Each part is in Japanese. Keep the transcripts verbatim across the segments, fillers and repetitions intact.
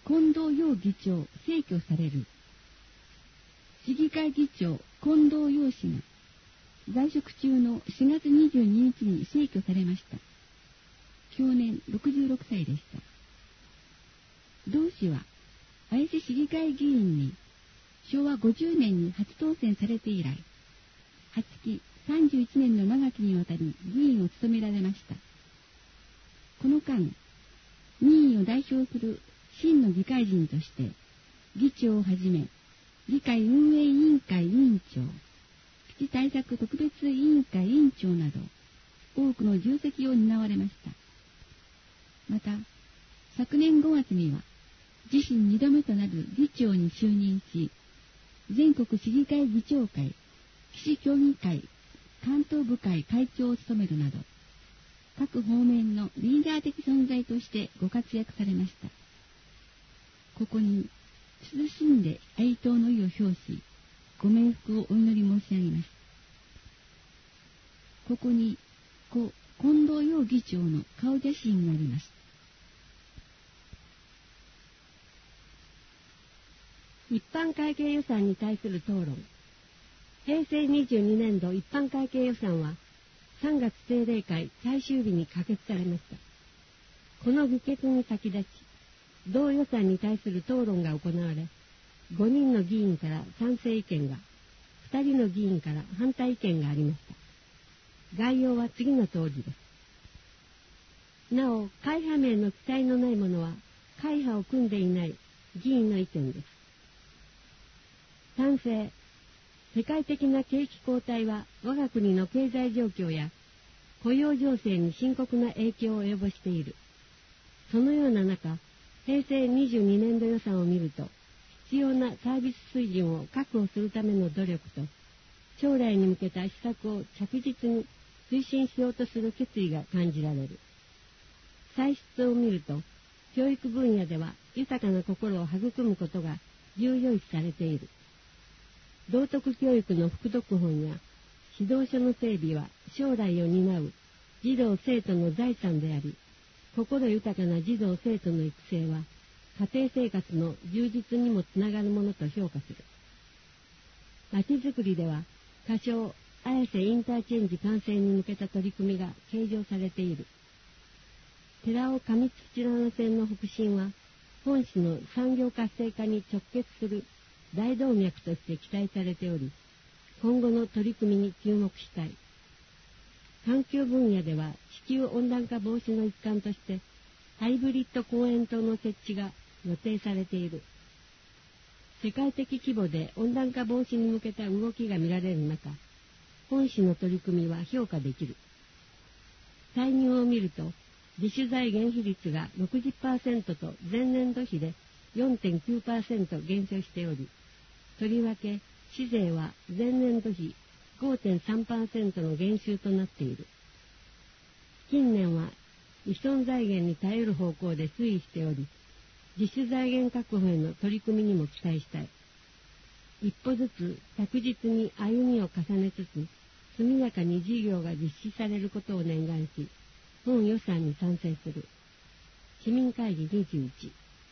近藤洋議長逝去される。市議会議長近藤洋氏が在職中のしがつにじゅうににちに逝去されました。享年ろくじゅうろくさいでした。同氏は綾瀬市議会議員にしょうわごじゅうねんに初当選されて以来、はちきさんじゅういちねんの長きにわたり議員を務められました。この間、民意を代表する真の議会人として、議長をはじめ、議会運営委員会委員長、基地対策特別委員会委員長など、多くの重責を担われました。また、昨年ごがつには、自身にどめとなる議長に就任し、全国市議会議長会、岸協議会、関東部会会長を務めるなど、各方面のリーダー的存在としてご活躍されました。ここに、謹んで哀悼の意を表し、ご冥福をお祈り申し上げます。ここに、故近藤洋議長の顔写真があります。 一般会計予算に対する討論。へいせいにじゅうにねんど一般会計予算はさんがつ定例会最終日に可決されました。この議決に先立ち、同予算に対する討論が行われ、ごにんの議員から賛成意見が、ふたりの議員から反対意見がありました。概要は次の通りです。なお、会派名の記載のないものは、会派を組んでいない議員の意見です。賛成。世界的な景気後退は我が国の経済状況や雇用情勢に深刻な影響を及ぼしている。そのような中、へいせいにじゅうにねんど予算を見ると、必要なサービス水準を確保するための努力と、将来に向けた施策を着実に推進しようとする決意が感じられる。歳出を見ると、教育分野では豊かな心を育むことが重要視されている。道徳教育の副読本や指導書の整備は将来を担う児童生徒の財産であり、心豊かな児童生徒の育成は家庭生活の充実にもつながるものと評価する。まちづくりでは仮称綾瀬インターチェンジ完成に向けた取り組みが計上されている。寺尾上土浦線の北進は本市の産業活性化に直結する大動脈として期待されており、今後の取り組みに注目したい。環境分野では地球温暖化防止の一環としてハイブリッド公園棟の設置が予定されている。世界的規模で温暖化防止に向けた動きが見られる中、本市の取り組みは評価できる。歳入を見ると、自主財源比率が ろくじゅっパーセント と前年度比で よんてんきゅうパーセント 減少しており、とりわけ市税は前年度比 ごてんさんパーセント の減収となっている。近年は依存財源に頼る方向で推移しており、自主財源確保への取り組みにも期待したい。一歩ずつ着実に歩みを重ねつつ、速やかに事業が実施されることを念願し、本予算に賛成する。市民会議にじゅういち。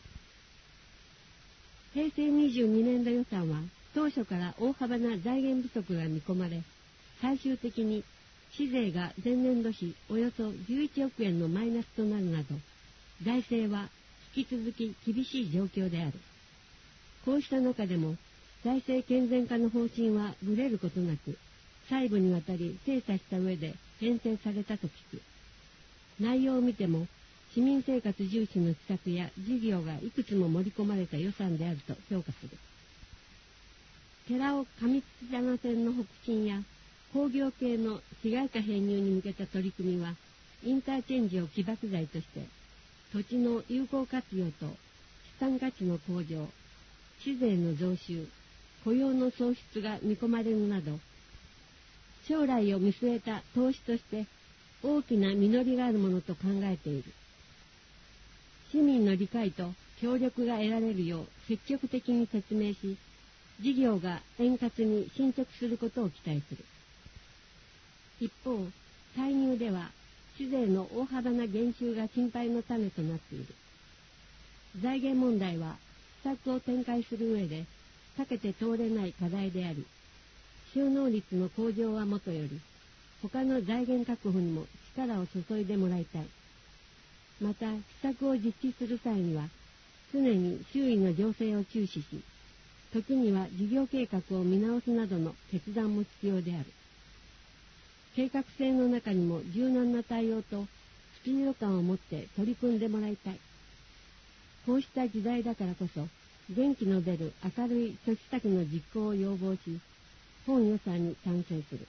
へいせいにじゅうにねんど予算は当初から大幅な財源不足が見込まれ、最終的に市税が前年度比およそじゅういちおくえんのマイナスとなるなど、財政は引き続き厳しい状況である。こうした中でも、財政健全化の方針はぶれることなく、細部にわたり精査した上で編成されたと聞く。内容を見ても、市民生活重視の施策や事業がいくつも盛り込まれた予算であると評価する。寺尾上土棚線の北進や工業系の市街化編入に向けた取り組みは、インターチェンジを起爆剤として、土地の有効活用と資産価値の向上、市税の増収、雇用の創出が見込まれるなど、将来を見据えた投資として大きな実りがあるものと考えている。市民の理解と協力が得られるよう積極的に説明し、事業が円滑に進捗することを期待する。一方、歳入では市税の大幅な減収が心配の種となっている。 財源問題は施策を展開する上で避けて通れない課題であり、収納率の向上はもとより、他の財源確保にも力を注いでもらいたい。また、施策を実施する際には、常に周囲の情勢を注視し、時には事業計画を見直すなどの決断も必要である。計画性の中にも柔軟な対応とスピード感を持って取り組んでもらいたい。こうした時代だからこそ、元気の出る明るい諸施策の実行を要望し、本予算に賛成する。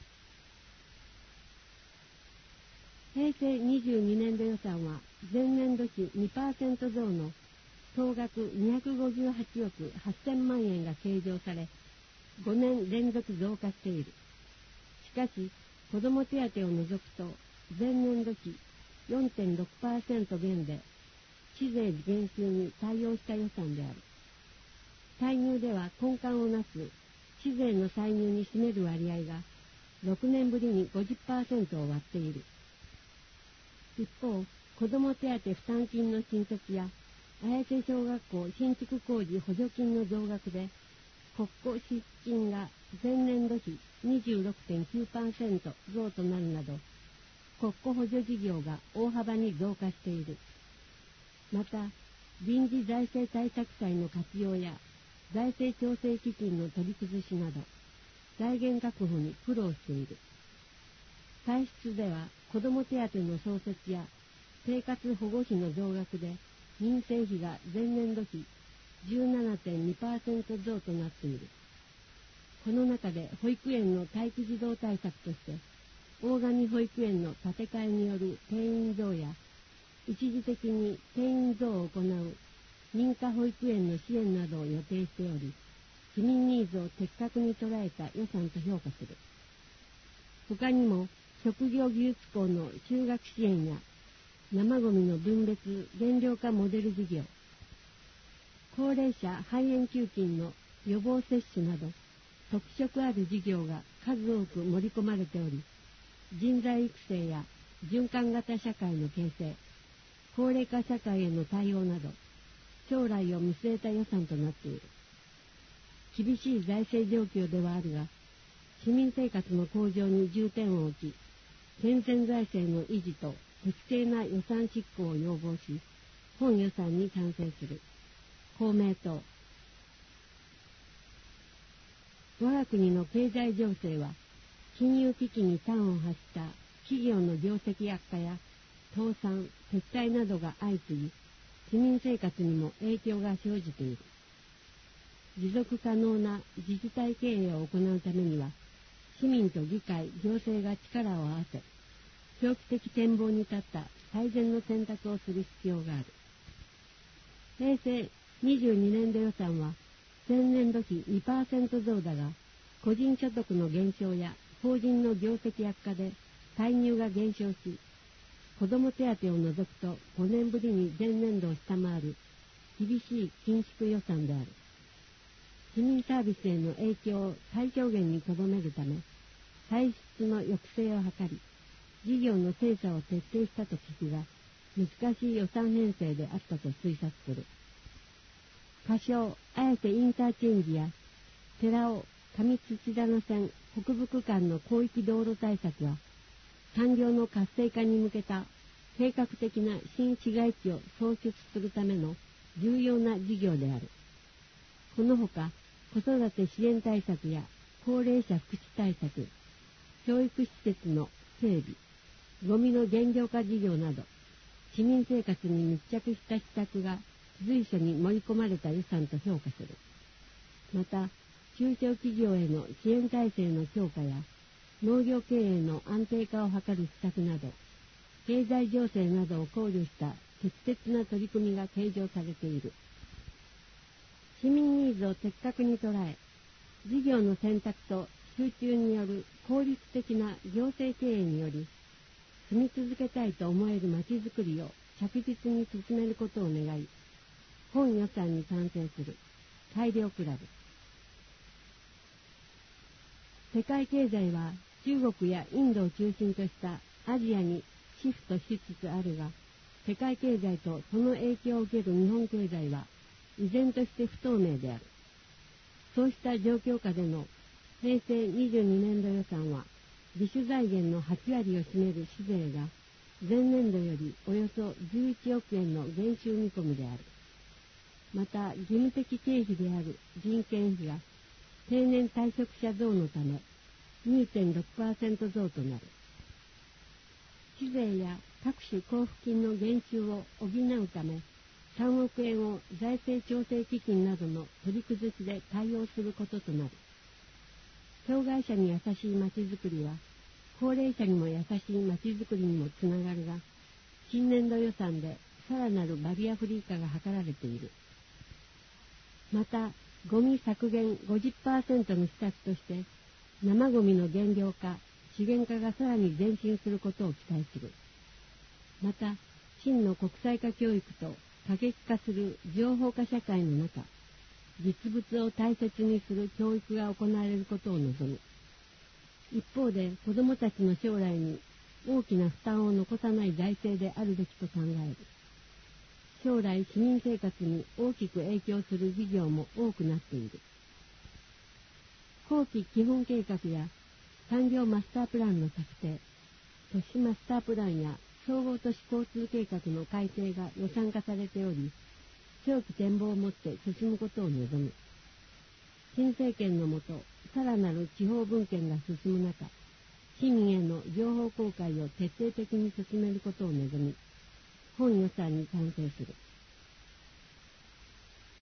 平成にじゅうにねん度予算は前年度比 にパーセント 増の総額にひゃくごじゅうはちおくはっせんまんえんが計上され、ごねん連続増加している。しかし、子ども手当を除くと前年度比 よんてんろくパーセント 減で、市税減収に対応した予算である。歳入では根幹をなす市税の歳入に占める割合がろくねんぶりに ごじゅっパーセント を割っている。一方、子ども手当負担金の新設や綾瀬小学校新築工事補助金の増額で、国庫支出金が前年度比 にじゅうろくてんきゅうパーセント 増となるなど、国庫補助事業が大幅に増加している。また、臨時財政対策債の活用や財政調整基金の取り崩しなど、財源確保に苦労している。歳出では子ども手当の創設や生活保護費の増額で民生費が前年度比 じゅうななてんにパーセント 増となっている。この中で保育園の待機児童対策として、大神保育園の建て替えによる定員増や、一時的に定員増を行う認可保育園の支援などを予定しており、市民ニーズを的確に捉えた予算と評価する。他にも、職業技術校の就学支援や、生ゴミの分別減量化モデル事業、高齢者肺炎球菌の予防接種など、特色ある事業が数多く盛り込まれており、人材育成や循環型社会の形成、高齢化社会への対応など、将来を見据えた予算となっている。厳しい財政状況ではあるが、市民生活の向上に重点を置き、健全財政の維持と適正な予算執行を要望し、本予算に賛成する。公明党。我が国の経済情勢は、金融危機に端を発した企業の業績悪化や倒産、撤退などが相次ぎ、市民生活にも影響が生じている。持続可能な自治体経営を行うためには、市民と議会、行政が力を合わせ、長期的展望に立った最善の選択をする必要がある。平成にじゅうにねん度予算は、前年度比 にパーセント 増だが、個人所得の減少や法人の業績悪化で歳入が減少し、子ども手当を除くとごねんぶりに前年度を下回る厳しい緊縮予算である。市民サービスへの影響を最小限にとどめるため、歳出の抑制を図り、事業の精査を徹底したと聞くが、難しい予算編成であったと推察する。仮称、綾瀬インターチェンジや、寺尾上土棚線北部区間の広域道路対策は、産業の活性化に向けた計画的な新市街地を創出するための重要な事業である。このほか、子育て支援対策や高齢者福祉対策、教育施設の整備、ゴミの減量化事業など、市民生活に密着した施策が随所に盛り込まれた予算と評価する。また、中小企業への支援体制の強化や、農業経営の安定化を図る施策など、経済情勢などを考慮した適切な取り組みが計上されている。市民ニーズを的確に捉え、事業の選択と集中による効率的な行政経営により、住み続けたいと思えるまちづくりを着実に進めることを願い、本予算に賛成する。改良クラブ。世界経済は中国やインドを中心としたアジアにシフトしつつあるが、 世界経済とその影響を受ける日本経済は依然として不透明である。そうした状況下での平成にじゅうにねんど予算は、自主財源のはちわりを占める市税が前年度よりおよそじゅういちおくえんの減収見込みである。また、義務的経費である人件費が定年退職者増のため にてんろくパーセント 増となる。市税や各種交付金の減収を補うため、さんおくえんを財政調整基金などの取り崩しで対応することとなる。障害者に優しいまちづくりは、高齢者にも優しいまちづくりにもつながるが、新年度予算でさらなるバリアフリー化が図られている。また、ゴミ削減 ごじゅっパーセント の施策として、生ゴミの減量化、資源化がさらに前進することを期待する。また、真の国際化教育と過激化する情報化社会の中、実物を大切にする教育が行われることを望む。一方で、子どもたちの将来に大きな負担を残さない財政であるべきと考える。将来市民生活に大きく影響する事業も多くなっている。後期基本計画や産業マスタープランの策定、都市マスタープランや総合都市交通計画の改定が予算化されており、長期展望をもって進むことを望む。新政権のもと、さらなる地方分権が進む中、市民への情報公開を徹底的に進めることを望み、本予算に賛成する。